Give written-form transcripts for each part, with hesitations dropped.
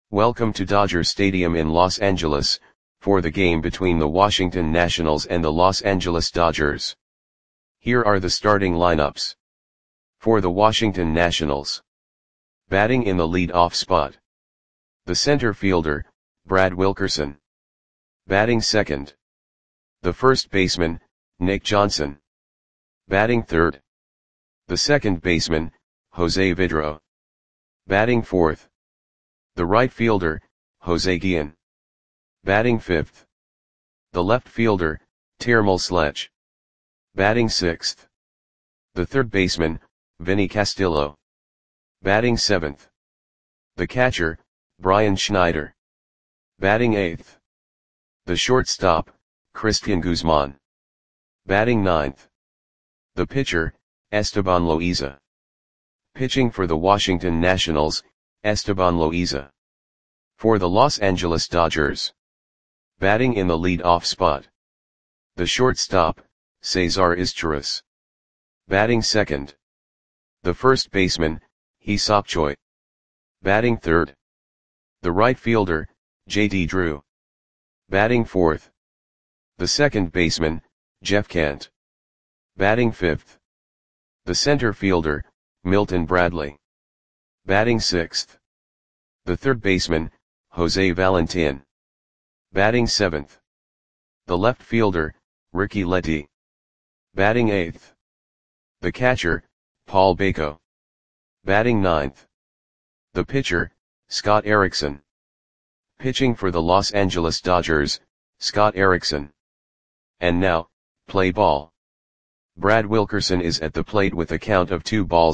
Welcome to Dodger Stadium in Los Angeles, for the game between the Washington Nationals and the Los Angeles Dodgers. Here are the starting lineups. For the Washington Nationals. Batting in the lead-off spot. The center fielder, Brad Wilkerson. Batting second. The first baseman, Nick Johnson. Batting third. The second baseman, Jose Vidro. Batting fourth. The right fielder, Jose Guillen. Batting fifth. The left fielder, Termel Sledge. Batting sixth. The third baseman, Vinny Castillo. Batting seventh. The catcher, Brian Schneider. Batting eighth. The shortstop, Cristian Guzman. Batting ninth. The pitcher, Esteban Loaiza. Pitching for the Washington Nationals, Esteban Loaiza. For the Los Angeles Dodgers. Batting in the lead-off spot. The shortstop, Cesar Izturis. Batting second. The first baseman, Hee-Seop Choi. Batting third. The right fielder, J.D. Drew. Batting fourth. The second baseman, Jeff Kent. Batting fifth. The center fielder, Milton Bradley. Batting sixth. The third baseman, Jose Valentin. Batting seventh. The left fielder, Ricky Letty. Batting eighth. The catcher, Paul Bako. Batting ninth. The pitcher, Scott Erickson. Pitching for the Los Angeles Dodgers, Scott Erickson. And now, play ball. Brad Wilkerson is at the plate with a count of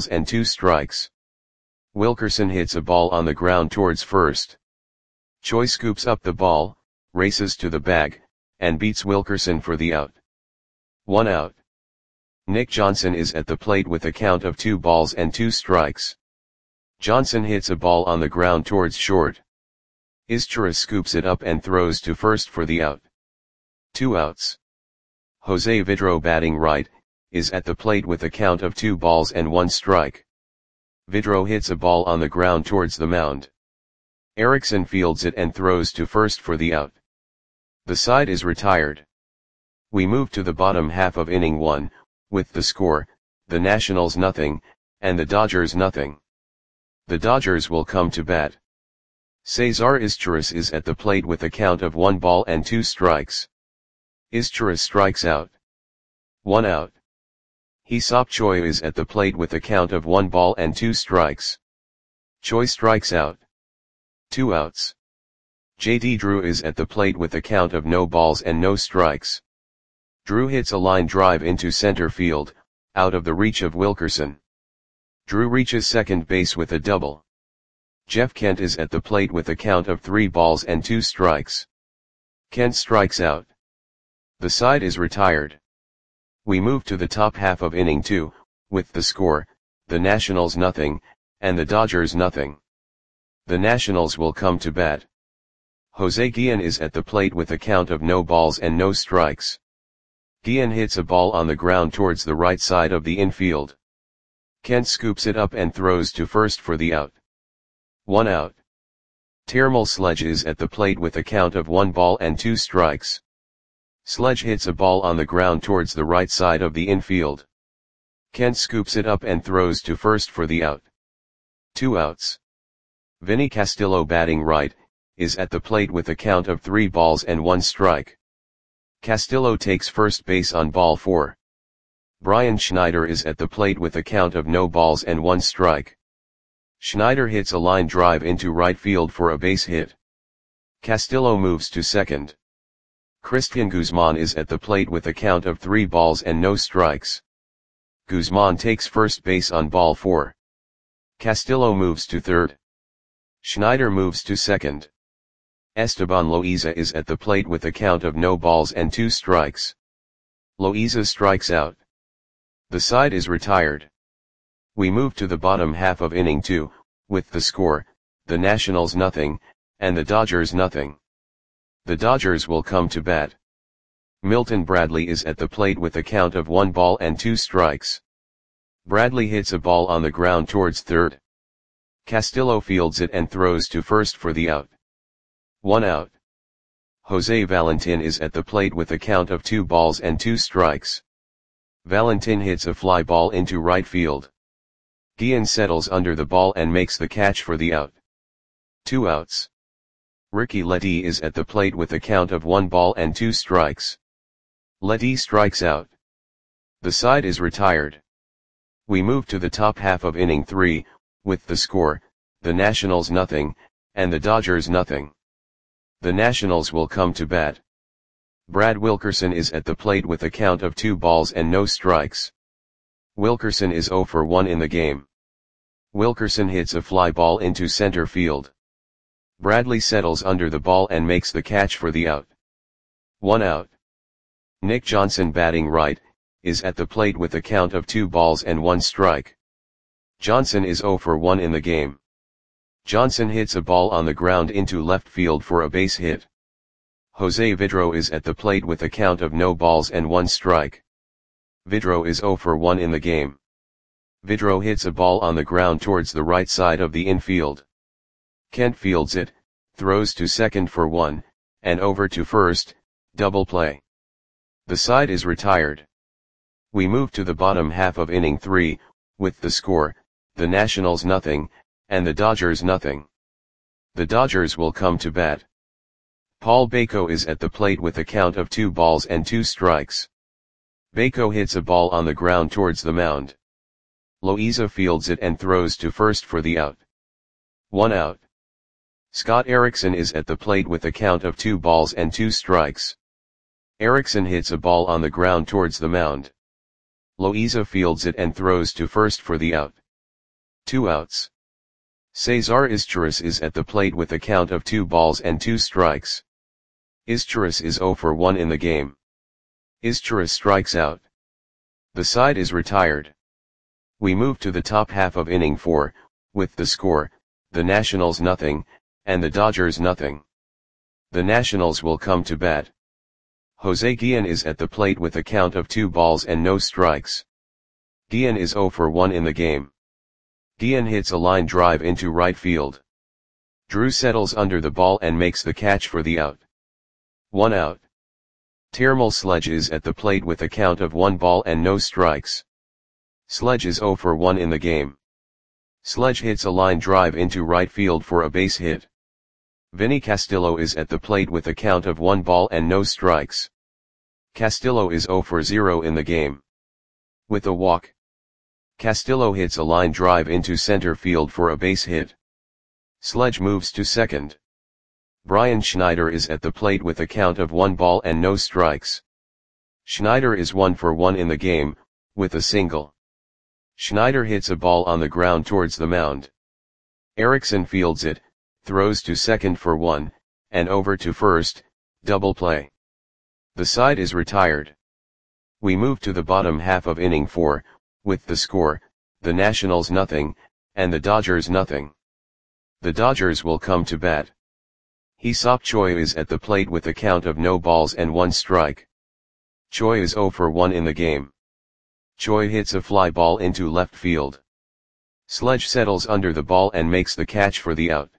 2-2. Wilkerson hits a ball on the ground towards first. Choi scoops up the ball, races to the bag, and beats Wilkerson for the out. 1 out. Nick Johnson is at the plate with a count of 2-2. Johnson hits a ball on the ground towards short. Izturis scoops it up and throws to first for the out. 2 outs. Jose Vidro, batting right, is at the plate with a count of 2-1. Vidro hits a ball on the ground towards the mound. Erickson fields it and throws to first for the out. The side is retired. We move to the bottom half of inning 1, with the score, the Nationals 0, and the Dodgers 0. The Dodgers will come to bat. Cesar Izturis is at the plate with a count of 1-2. Izturis strikes out. 1 out. Hee-Seop Choi is at the plate with a count of 1-2. Choi strikes out. 2 outs. J.D. Drew is at the plate with a count of no balls and no strikes. Drew hits a line drive into center field, out of the reach of Wilkerson. Drew reaches second base with a double. Jeff Kent is at the plate with a count of 3-2. Kent strikes out. The side is retired. We move to the top half of inning 2, with the score, the Nationals 0, and the Dodgers 0. The Nationals will come to bat. Jose Guillen is at the plate with a count of no balls and no strikes. Guillen hits a ball on the ground towards the right side of the infield. Kent scoops it up and throws to first for the out. 1 out. Termel Sledge is at the plate with a count of 1-2. Sledge hits a ball on the ground towards the right side of the infield. Kent scoops it up and throws to first for the out. 2 outs. Vinny Castillo, batting right, is at the plate with a count of 3-1. Castillo takes first base on ball 4. Brian Schneider is at the plate with a count of no balls and 1 strike. Schneider hits a line drive into right field for a base hit. Castillo moves to second. Cristian Guzman is at the plate with a count of 3 balls and no strikes. Guzman takes first base on ball 4. Castillo moves to third. Schneider moves to second. Esteban Loaiza is at the plate with a count of no balls and 2 strikes. Loaiza strikes out. The side is retired. We move to the bottom half of inning 2, with the score, the Nationals 0, and the Dodgers 0. The Dodgers will come to bat. Milton Bradley is at the plate with a count of 1-2. Bradley hits a ball on the ground towards third. Castillo fields it and throws to first for the out. 1 out. Jose Valentin is at the plate with a count of 2 balls and 2 strikes. Valentin hits a fly ball into right field. Guillen settles under the ball and makes the catch for the out. 2 outs. Ricky Letty is at the plate with a count of 1 ball and 2 strikes. Letty strikes out. The side is retired. We move to the top half of inning 3, with the score, the Nationals nothing, and the Dodgers nothing. The Nationals will come to bat. Brad Wilkerson is at the plate with a count of 2 balls and no strikes. Wilkerson is 0 for 1 in the game. Wilkerson hits a fly ball into center field. Bradley settles under the ball and makes the catch for the out. 1 out. Nick Johnson, batting right, is at the plate with a count of 2 balls and 1 strike. Johnson is 0 for 1 in the game. Johnson hits a ball on the ground into left field for a base hit. Jose Vidro is at the plate with a count of no balls and 1 strike. Vidro is 0 for 1 in the game. Vidro hits a ball on the ground towards the right side of the infield. Kent fields it, throws to second for 1, and over to first, double play. The side is retired. We move to the bottom half of inning 3, with the score, the Nationals nothing, and the Dodgers nothing. The Dodgers will come to bat. Paul Bako is at the plate with a count of 2 balls and 2 strikes. Bako hits a ball on the ground towards the mound. Loaiza fields it and throws to first for the out. 1 out. Scott Erickson is at the plate with a count of 2 balls and 2 strikes. Erickson hits a ball on the ground towards the mound. Loaiza fields it and throws to first for the out. 2 outs. Cesar Izturis is at the plate with a count of 2 balls and 2 strikes. Izturis is 0 for 1 in the game. Izturis strikes out. The side is retired. We move to the top half of inning 4, with the score, the Nationals nothing, and the Dodgers nothing. The Nationals will come to bat. Jose Guillen is at the plate with a count of 2 balls and no strikes. Guillen is 0 for 1 in the game. Guillen hits a line drive into right field. Drew settles under the ball and makes the catch for the out. 1 out. Termal Sledge is at the plate with a count of 1 ball and no strikes. Sledge is 0 for 1 in the game. Sledge hits a line drive into right field for a base hit. Vinny Castillo is at the plate with a count of 1 ball and no strikes. Castillo is 0 for 0 in the game. With a walk, Castillo hits a line drive into center field for a base hit. Sledge moves to second. Brian Schneider is at the plate with a count of 1 ball and no strikes. Schneider is 1 for 1 in the game, with a single. Schneider hits a ball on the ground towards the mound. Erickson fields it, throws to second for 1, and over to first, double play. The side is retired. We move to the bottom half of inning 4, with the score, the Nationals nothing, and the Dodgers nothing. The Dodgers will come to bat. Hee-Seop Choi is at the plate with a count of no balls and 1 strike. Choi is 0 for 1 in the game. Choi hits a fly ball into left field. Sledge settles under the ball and makes the catch for the out.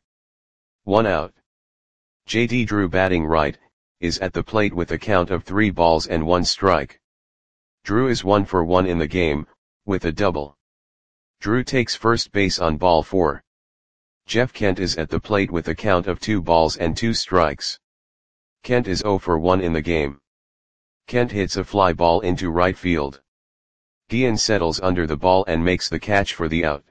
1 out. J.D. Drew, batting right, is at the plate with a count of 3 balls and 1 strike. Drew is 1 for 1 in the game, with a double. Drew takes first base on ball 4. Jeff Kent is at the plate with a count of 2 balls and 2 strikes. Kent is 0 for 1 in the game. Kent hits a fly ball into right field. Guillen settles under the ball and makes the catch for the out.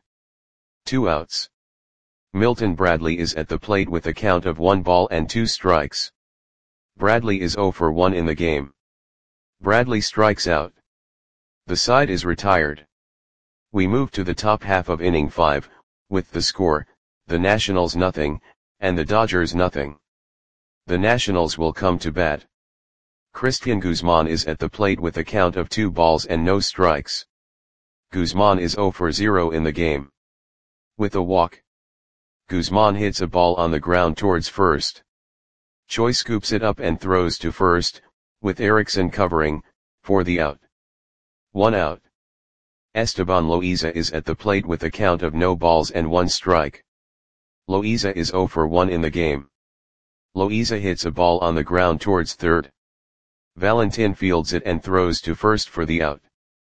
2 outs. Milton Bradley is at the plate with a count of 1 ball and 2 strikes. Bradley is 0 for 1 in the game. Bradley strikes out. The side is retired. We move to the top half of inning 5, with the score, the Nationals nothing, and the Dodgers nothing. The Nationals will come to bat. Christian Guzman is at the plate with a count of 2 balls and no strikes. Guzman is 0 for 0 in the game. With a walk, Guzman hits a ball on the ground towards first. Choi scoops it up and throws to first, with Erickson covering, for the out. 1 out. Esteban Loaiza is at the plate with a count of no balls and 1 strike. Loaiza is 0 for 1 in the game. Loaiza hits a ball on the ground towards third. Valentin fields it and throws to first for the out.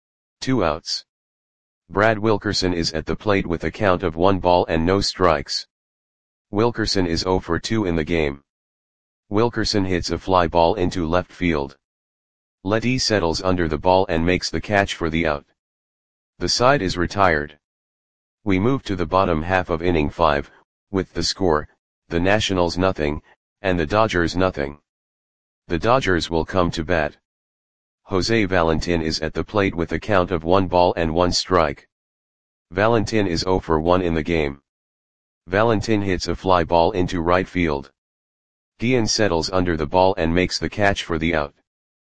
2 outs. Brad Wilkerson is at the plate with a count of 1 ball and no strikes. Wilkerson is 0 for 2 in the game. Wilkerson hits a fly ball into left field. Letty settles under the ball and makes the catch for the out. The side is retired. We move to the bottom half of inning 5, with the score, the Nationals nothing, and the Dodgers nothing. The Dodgers will come to bat. Jose Valentin is at the plate with a count of 1 ball and 1 strike. Valentin is 0 for 1 in the game. Valentin hits a fly ball into right field. Guillen settles under the ball and makes the catch for the out.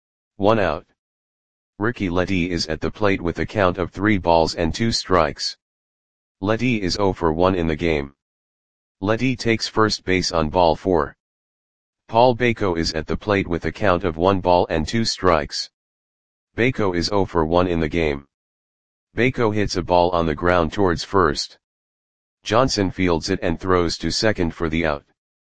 1 out. Ricky Letty is at the plate with a count of 3 balls and 2 strikes. Letty is 0 for 1 in the game. Letty takes first base on ball 4. Paul Bako is at the plate with a count of 1 ball and 2 strikes. Bako is 0 for 1 in the game. Bako hits a ball on the ground towards first. Johnson fields it and throws to second for the out.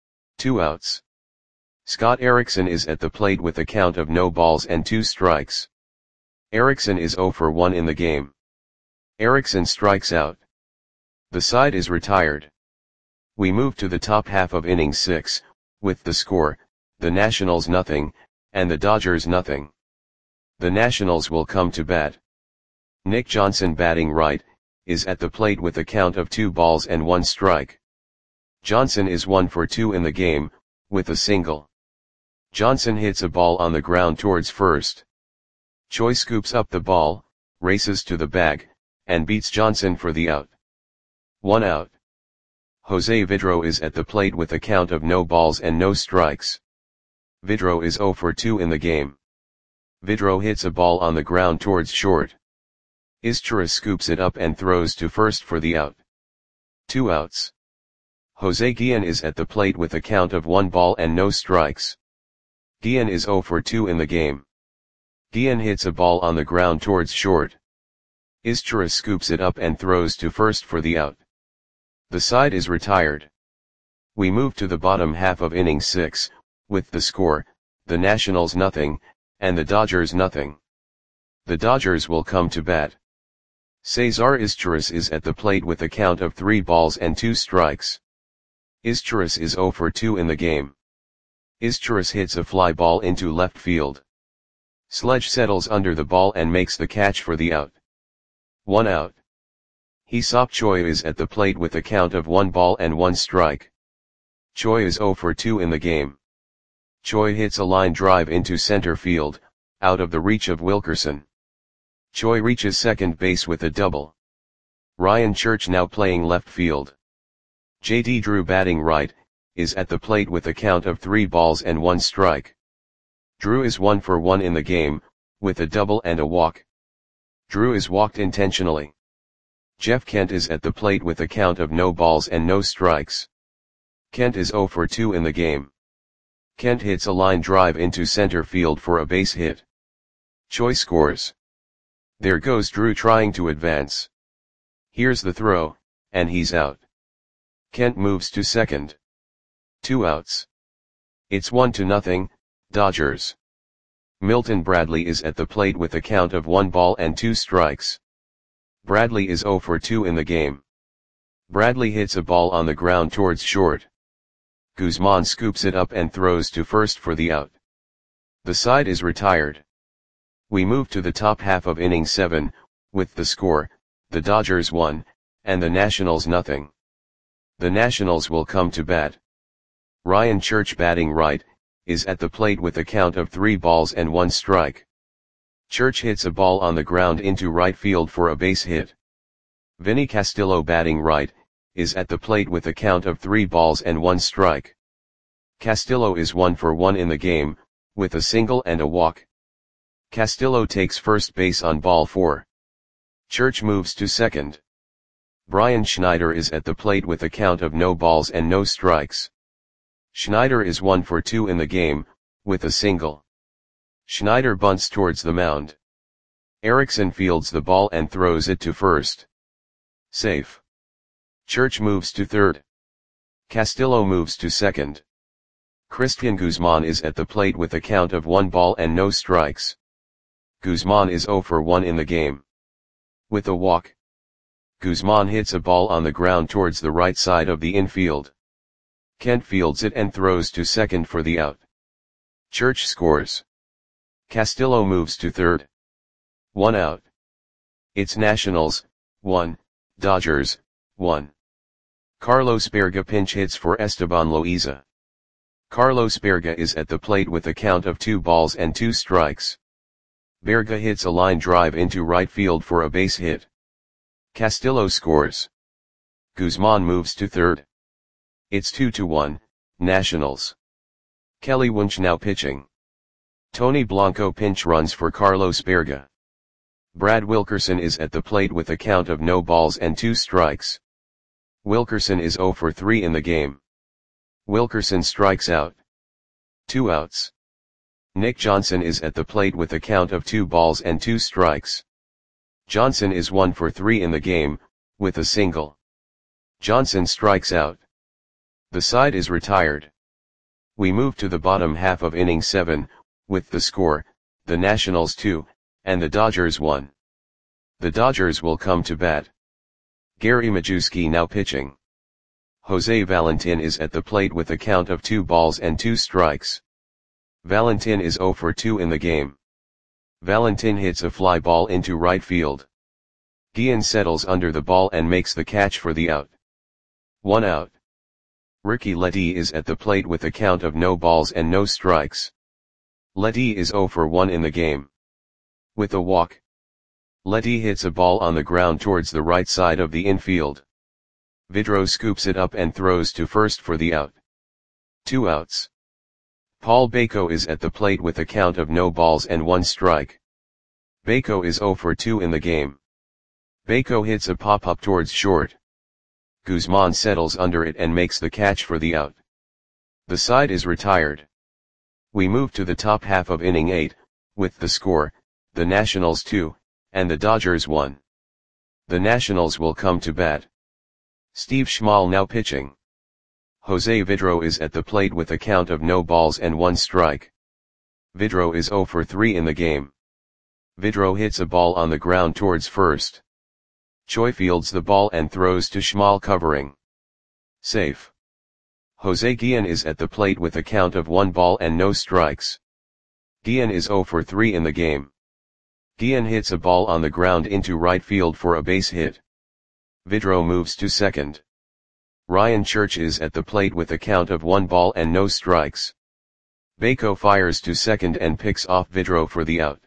2 outs. Scott Erickson is at the plate with a count of no balls and 2 strikes. Erickson is 0 for 1 in the game. Erickson strikes out. The side is retired. We move to the top half of inning 6, with the score, the Nationals nothing, and the Dodgers nothing. The Nationals will come to bat. Nick Johnson batting right, is at the plate with a count of 2 balls and 1 strike. Johnson is 1 for 2 in the game, with a single. Johnson hits a ball on the ground towards first. Choi scoops up the ball, races to the bag, and beats Johnson for the out. 1 out. Jose Vidro is at the plate with a count of no balls and no strikes. Vidro is 0 for 2 in the game. Vidro hits a ball on the ground towards short. Izturis scoops it up and throws to first for the out. 2 outs. Jose Guillen is at the plate with a count of 1 ball and no strikes. Guillen is 0 for 2 in the game. Guillen hits a ball on the ground towards short. Izturis scoops it up and throws to first for the out. The side is retired. We move to the bottom half of inning 6, with the score, the Nationals nothing, and the Dodgers nothing. The Dodgers will come to bat. Cesar Izturis is at the plate with a count of 3 balls and 2 strikes. Izturis is 0 for 2 in the game. Izturis hits a fly ball into left field. Sledge settles under the ball and makes the catch for the out. 1 out. Hee-Seop Choi is at the plate with a count of 1 ball and 1 strike. Choi is 0 for 2 in the game. Choi hits a line drive into center field, out of the reach of Wilkerson. Choi reaches second base with a double. Ryan Church now playing left field. J.D. Drew batting right, is at the plate with a count of 3 balls and 1 strike. Drew is 1 for 1 in the game, with a double and a walk. Drew is walked intentionally. Jeff Kent is at the plate with a count of no balls and no strikes. Kent is 0 for 2 in the game. Kent hits a line drive into center field for a base hit. Choi scores. There goes Drew trying to advance. Here's the throw, and he's out. Kent moves to second. 2 outs. It's 1-0, Dodgers. Milton Bradley is at the plate with a count of 1 ball and 2 strikes. Bradley is 0 for 2 in the game. Bradley hits a ball on the ground towards short. Guzman scoops it up and throws to first for the out. The side is retired. We move to the top half of inning 7, with the score, the Dodgers 1, and the Nationals nothing. The Nationals will come to bat. Ryan Church batting right, is at the plate with a count of 3 balls and 1 strike. Church hits a ball on the ground into right field for a base hit. Vinny Castillo batting right, is at the plate with a count of 3 balls and 1 strike. Castillo is 1 for 1 in the game, with a single and a walk. Castillo takes first base on ball 4. Church moves to second. Brian Schneider is at the plate with a count of no balls and no strikes. Schneider is 1 for 2 in the game, with a single. Schneider bunts towards the mound. Erickson fields the ball and throws it to first. Safe. Church moves to third. Castillo moves to second. Christian Guzman is at the plate with a count of 1 ball and no strikes. Guzman is 0 for 1 in the game. With a walk, Guzman hits a ball on the ground towards the right side of the infield. Kent fields it and throws to second for the out. Church scores. Castillo moves to third. 1 out. It's Nationals, 1, Dodgers, 1. Carlos Berga pinch hits for Esteban Loaiza. Carlos Berga is at the plate with a count of 2 balls and 2 strikes. Berga hits a line drive into right field for a base hit. Castillo scores. Guzman moves to third. It's 2-1, Nationals. Kelly Wunsch now pitching. Tony Blanco pinch runs for Carlos Berga. Brad Wilkerson is at the plate with a count of no balls and 2 strikes. Wilkerson is 0 for 3 in the game. Wilkerson strikes out. 2 outs. Nick Johnson is at the plate with a count of 2 balls and 2 strikes. Johnson is 1 for 3 in the game, with a single. Johnson strikes out. The side is retired. We move to the bottom half of inning 7, with the score, the Nationals 2, and the Dodgers 1. The Dodgers will come to bat. Gary Majewski now pitching. Jose Valentin is at the plate with a count of 2 balls and 2 strikes. Valentin is 0 for 2 in the game. Valentin hits a fly ball into right field. Guillen settles under the ball and makes the catch for the out. 1 out. Ricky Letty is at the plate with a count of no balls and no strikes. Letty is 0 for 1 in the game. With a walk, Letty hits a ball on the ground towards the right side of the infield. Vidro scoops it up and throws to first for the out. 2 outs. Paul Bako is at the plate with a count of no balls and 1 strike. Bako is 0 for 2 in the game. Bako hits a pop-up towards short. Guzman settles under it and makes the catch for the out. The side is retired. We move to the top half of inning 8, with the score, the Nationals 2, and the Dodgers 1. The Nationals will come to bat. Steve Schmal now pitching. Jose Vidro is at the plate with a count of no balls and 1 strike. Vidro is 0 for 3 in the game. Vidro hits a ball on the ground towards first. Choi fields the ball and throws to Schmal covering. Safe. Jose Guillen is at the plate with a count of 1 ball and no strikes. Guillen is 0 for 3 in the game. Guillen hits a ball on the ground into right field for a base hit. Vidro moves to second. Ryan Church is at the plate with a count of 1 ball and no strikes. Bako fires to second and picks off Vidro for the out.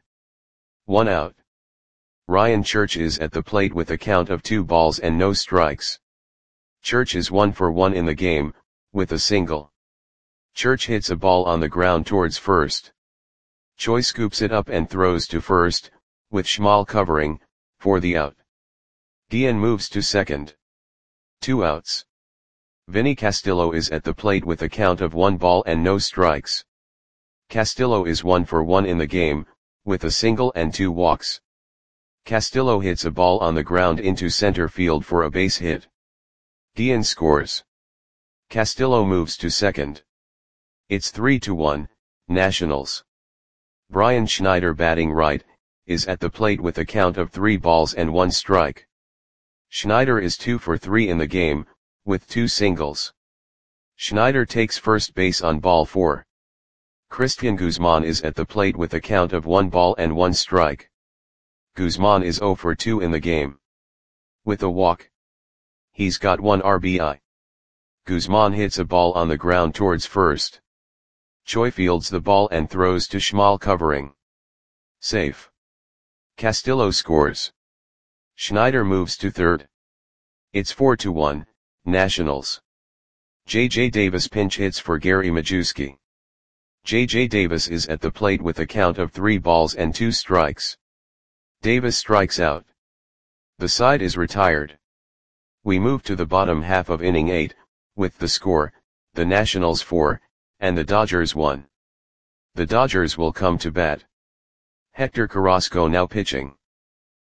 1 out. Ryan Church is at the plate with a count of 2 balls and no strikes. Church is 1 for 1 in the game, with a single. Church hits a ball on the ground towards first. Choi scoops it up and throws to first, with Schmal covering, for the out. Guillen moves to second. 2 outs. Vinny Castillo is at the plate with a count of 1 ball and no strikes. Castillo is 1 for 1 in the game, with a single and 2 walks. Castillo hits a ball on the ground into center field for a base hit. Guillen scores. Castillo moves to second. It's 3-1, Nationals. Brian Schneider batting right, is at the plate with a count of 3 balls and 1 strike. Schneider is 2 for 3 in the game, with 2 singles. Schneider takes first base on ball 4. Christian Guzman is at the plate with a count of 1 ball and 1 strike. Guzman is 0 for 2 in the game. With a walk, he's got 1 RBI. Guzman hits a ball on the ground towards first. Choi fields the ball and throws to Schmal covering. Safe. Castillo scores. Schneider moves to third. It's 4-1, Nationals. J.J. Davis pinch hits for Gary Majewski. J.J. Davis is at the plate with a count of 3 balls and 2 strikes. Davis strikes out. The side is retired. We move to the bottom half of inning 8, with the score, the Nationals 4, and the Dodgers 1. The Dodgers will come to bat. Hector Carrasco now pitching.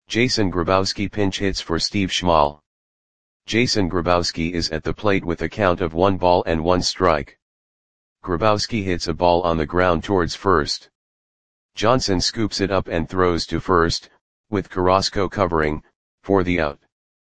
Jason Grabowski pinch hits for Steve Schmal. Jason Grabowski is at the plate with a count of 1 ball and 1 strike. Grabowski hits a ball on the ground towards first. Johnson scoops it up and throws to first, with Carrasco covering, for the out.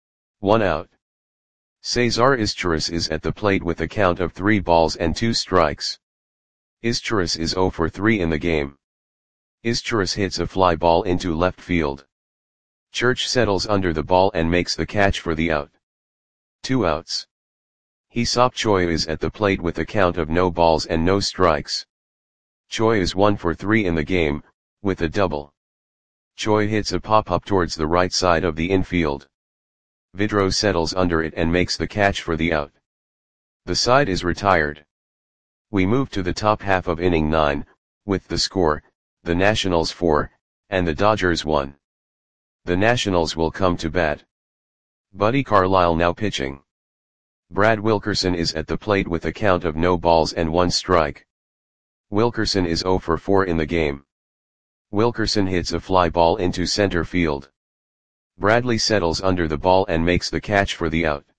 1 out. Cesar Izturis is at the plate with a count of 3 balls and 2 strikes. Izturis is 0 for 3 in the game. Izturis hits a fly ball into left field. Church settles under the ball and makes the catch for the out. 2 outs. Hee-seop Choi is at the plate with a count of no balls and no strikes. Choi is 1 for 3 in the game, with a double. Choi hits a pop-up towards the right side of the infield. Vidro settles under it and makes the catch for the out. The side is retired. We move to the top half of inning 9, with the score, the Nationals 4, and the Dodgers 1. The Nationals will come to bat. Buddy Carlisle now pitching. Brad Wilkerson is at the plate with a count of no balls and 1 strike. Wilkerson is 0 for 4 in the game. Wilkerson hits a fly ball into center field. Bradley settles under the ball and makes the catch for the out.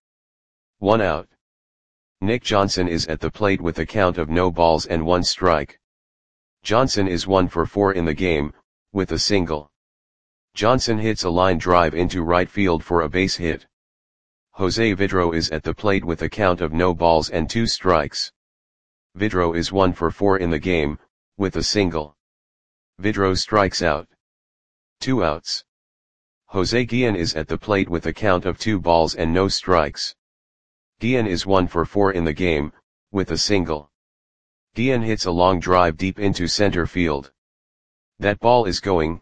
1 out. Nick Johnson is at the plate with a count of no balls and 1 strike. Johnson is 1 for 4 in the game, with a single. Johnson hits a line drive into right field for a base hit. Jose Vidro is at the plate with a count of no balls and 2 strikes. Vidro is 1 for 4 in the game, with a single. Vidro strikes out. 2 outs. Jose Guillen is at the plate with a count of 2 balls and no strikes. Guillen is 1 for 4 in the game, with a single. Guillen hits a long drive deep into center field. That ball is going,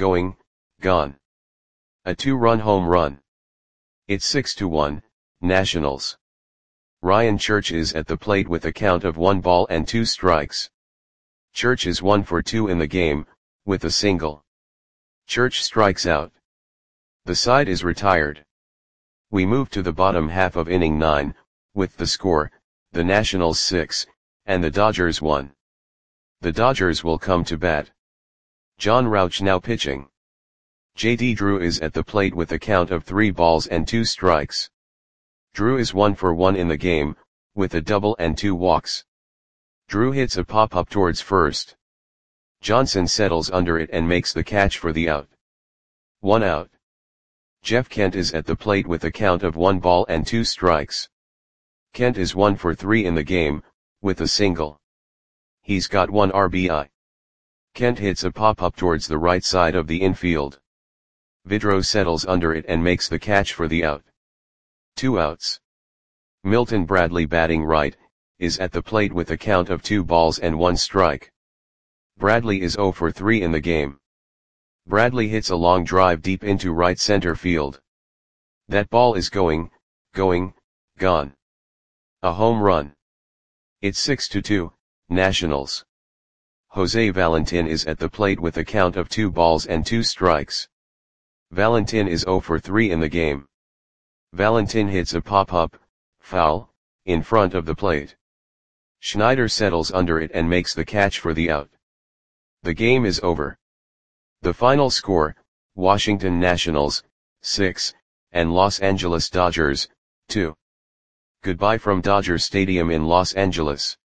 gone. A 2-run home run. It's 6-1, Nationals. Ryan Church is at the plate with a count of 1 ball and 2 strikes. Church is 1 for 2 in the game, with a single. Church strikes out. The side is retired. We move to the bottom half of inning 9, with the score, the Nationals 6, and the Dodgers 1. The Dodgers will come to bat. John Rauch now pitching. J.D. Drew is at the plate with a count of 3 balls and 2 strikes. Drew is 1 for 1 in the game, with a double and 2 walks. Drew hits a pop-up towards first. Johnson settles under it and makes the catch for the out. 1 out. Jeff Kent is at the plate with a count of 1 ball and 2 strikes. Kent is 1 for 3 in the game, with a single. He's got 1 RBI. Kent hits a pop-up towards the right side of the infield. Vidro settles under it and makes the catch for the out. 2 outs. Milton Bradley batting right, is at the plate with a count of 2 balls and 1 strike. Bradley is 0 for 3 in the game. Bradley hits a long drive deep into right center field. That ball is going, gone. A home run. It's 6-2, Nationals. Jose Valentin is at the plate with a count of 2 balls and 2 strikes. Valentin is 0 for 3 in the game. Valentin hits a pop-up, foul, in front of the plate. Schneider settles under it and makes the catch for the out. The game is over. The final score, Washington Nationals, 6, and Los Angeles Dodgers, 2. Goodbye from Dodger Stadium in Los Angeles.